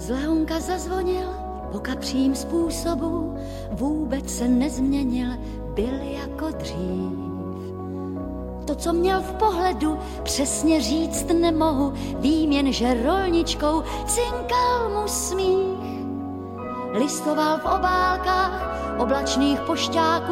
Zlehonka zazvonil po kapřím způsobu, vůbec se nezměnil, byl jako dřív. To, co měl v pohledu, přesně říct nemohu, vím jen, že rolničkou cinkal mu smích. Listoval v obálkách oblačných pošťáků,